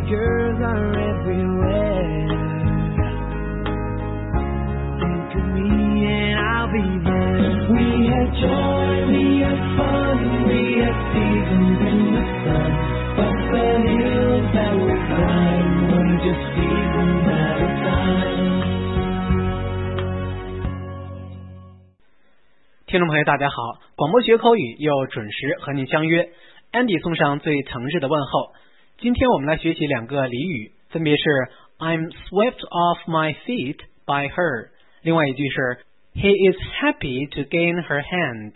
girls are everywhere. Think of me and I'll be there. We had joy, we had fun, we had seasons in the sun, but the hills that we climbed were just seasons at a time. 听众朋友大家好，广播学口语又准时和您相约。Andy 送上最诚挚的问候。今天我们来学习两个俚语，分别是 I'm swept off my feet by her， 另外一句是 He is happy to gain her hand。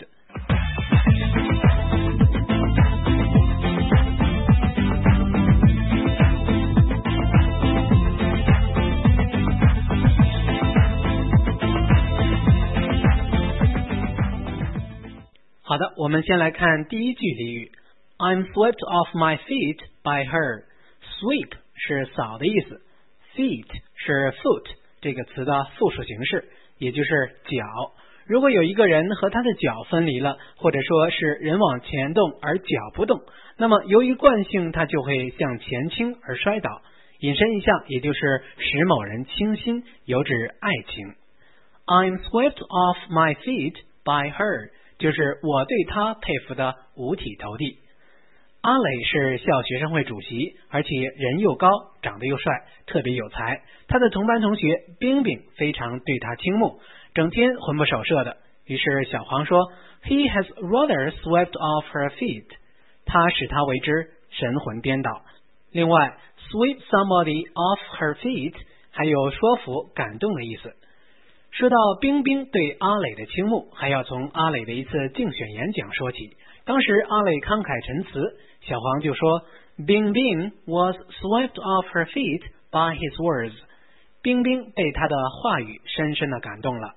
好的，我们先来看第一句俚语I'm swept off my feet by her. Sweep 是扫的意思， feet 是 foot 这个词的复数形式，也就是脚。如果有一个人和他的脚分离了，或者说是人往前动而脚不动，那么由于惯性他就会向前倾而摔倒。引申一下，也就是使某人倾心，有指爱情。I'm swept off my feet by her， 就是我对他佩服的五体投地。阿磊是校学生会主席，而且人又高，长得又帅，特别有才。他的同班同学冰冰非常对他倾慕，整天魂不守舍的。于是小黄说 He has rather swept off her feet， 他使他为之神魂颠倒。另外 sweep somebody off her feet 还有说服感动的意思。说到冰冰对阿磊的倾慕，还要从阿磊的一次竞选演讲说起。当时阿磊慷慨陈词，小黄就说 Bing Bing was swept off her feet by his words。 冰冰被他的话语深深地感动了。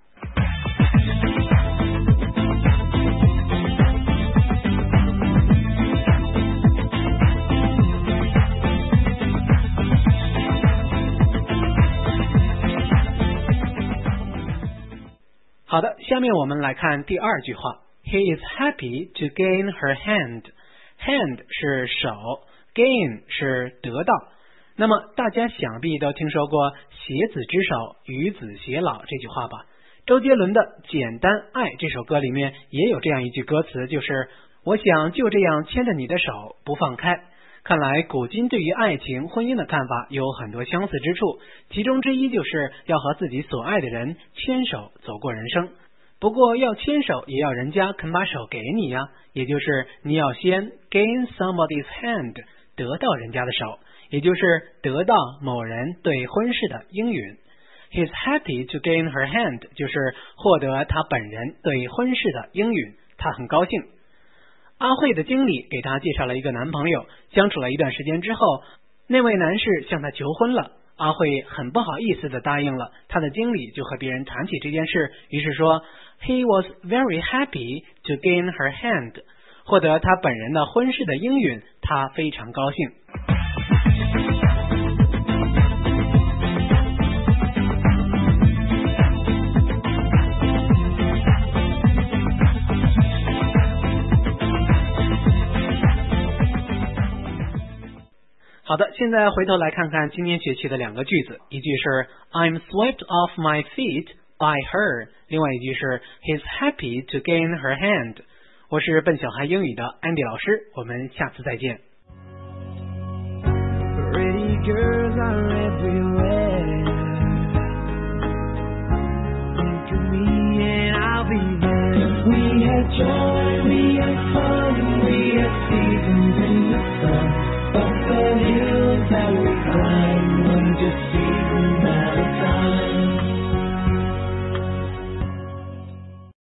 好的，下面我们来看第二句话He is happy to gain her hand. Hand 是手， gain 是得到。那么大家想必都听说过携子之手，与子偕老这句话吧？周杰伦的《简单爱》这首歌里面也有这样一句歌词，就是我想就这样牵着你的手不放开。看来古今对于爱情、婚姻的看法有很多相似之处，其中之一就是要和自己所爱的人牵手走过人生。不过要牵手也要人家肯把手给你呀，也就是你要先 gain somebody's hand， 得到人家的手，也就是得到某人对婚事的应允。He's happy to gain her hand， 就是获得他本人对婚事的应允，他很高兴。阿慧的经理给她介绍了一个男朋友，相处了一段时间之后，那位男士向她求婚了。阿慧很不好意思的答应了，他的经理就和别人谈起这件事，于是说 He was very happy to gain her hand， 获得他本人的婚事的应允，他非常高兴。好的，现在回头来看看今天学期的两个句子，一句是 I'm swept off my feet by her， 另外一句是 He's happy to gain her hand。 我是笨小孩英语的 Andy 老师，我们下次再见。 Pretty girls are everywhere.